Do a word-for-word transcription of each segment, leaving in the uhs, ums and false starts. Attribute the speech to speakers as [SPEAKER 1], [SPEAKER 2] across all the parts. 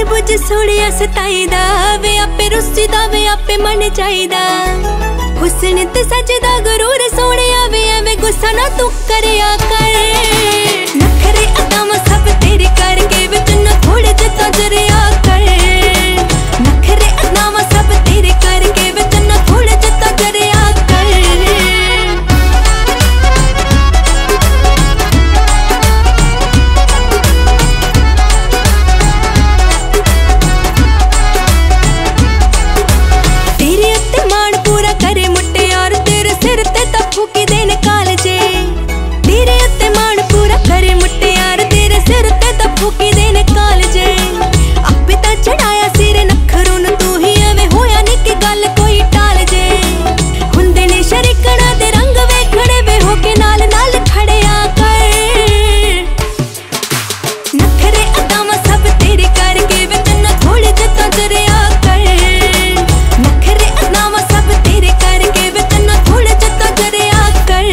[SPEAKER 1] जान बुझ सोहणिया सताईदा वे आपे रुस्सीदा वे आपे मन चाहीदा हुस्न ते सजदा गरूर सोहणिया वे एवें गुस्सा ना तू करिया कर नखरे अदाम सब तेरे करके वे तन्ना थोड़े जिता जरिया कर नखरे अदाम सब तेरे करके वे तन्ना थोड़े जिता जरिया कर तेरे उत्ते मान पूरा करे मुट्टे यार तेरे सिर ते ता फूकी देने कालजे तेरे उत्ते मान पूरा करे मुट्टे यार तेरे सिर ते ता फूकी देने कालजे आपे ता चढ़ाया सिर नखरों नूं तू ही एवें होया नी कि गल कोई टाल जे हुंदे ने शरीकणा दे रंग वेखणे वे हो के नाल नाल खड़िया कर नखरे अदाम सब तेरे करके वे तन्ना थोड़े जिता जरिया कर नखरे अदाम सब तेरे करके वे तन्ना थोड़े जिता जरिया कर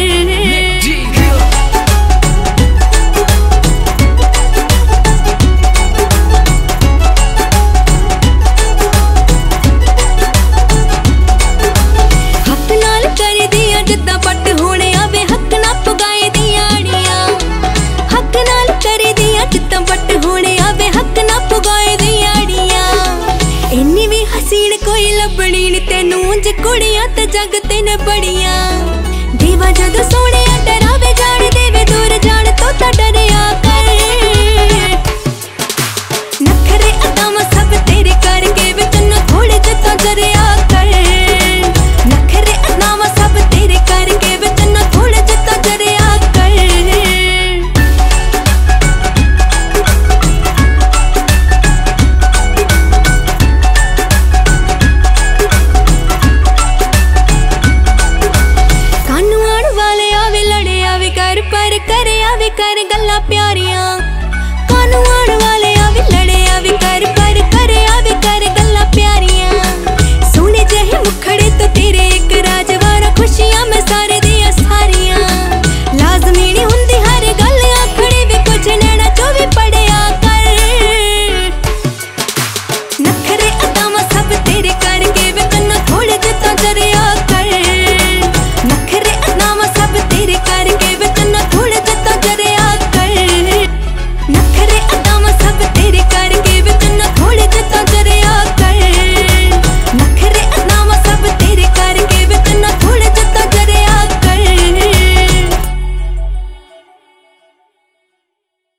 [SPEAKER 1] हक नाल करी दिया जिद्दां पट होणे आवे हक ना पुगाए दियां आड़ियां हक नाल करी दिया जिद्दां पट होणे आवे हक ना पुगाए दियां आड़ियां इन्नी भी हसीन कोई लभणी नी तैनूं जे कुड़ियां ते जग ते न बड़ियां दीवा जदों सोहणिया